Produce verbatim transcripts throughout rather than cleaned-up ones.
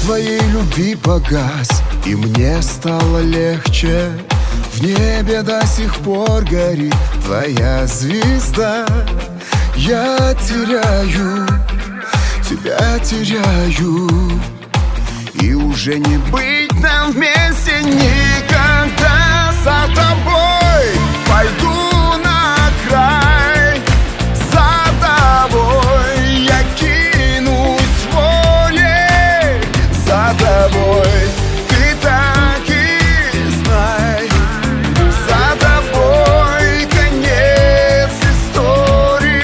твоей любви погас, и мне стало легче. В небе до сих пор горит твоя звезда. Я теряю, тебя теряю, и уже не быть нам вместе никогда. За тобой пойду на край, за тобой я кинусь в море, за тобой ты так и знай, за тобой конец истории.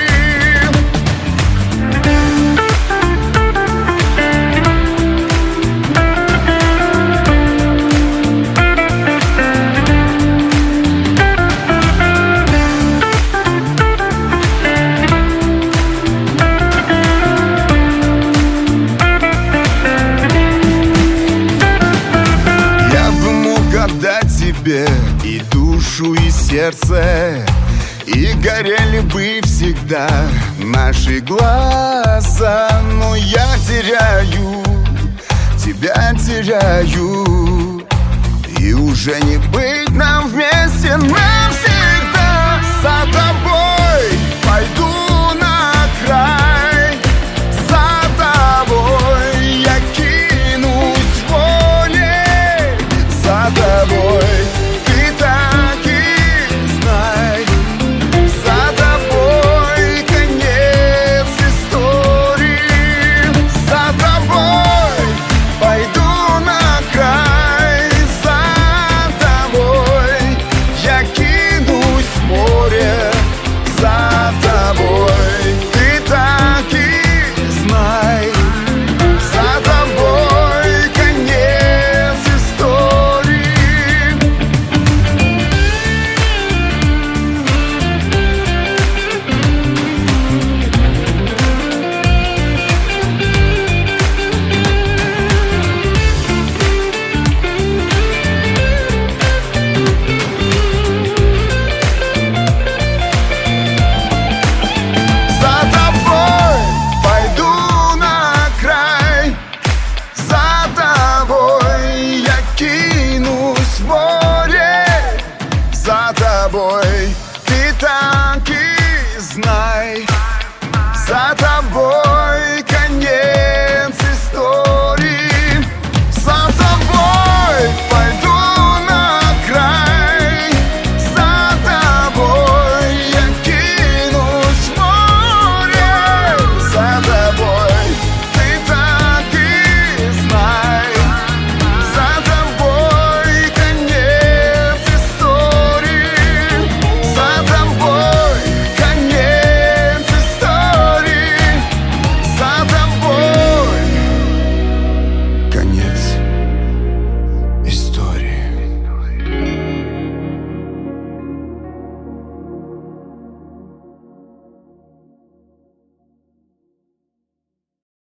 Тебе и душу, и сердце, и горели бы всегда наши глаза. Но я теряю, тебя теряю, и уже не быть нам вместе.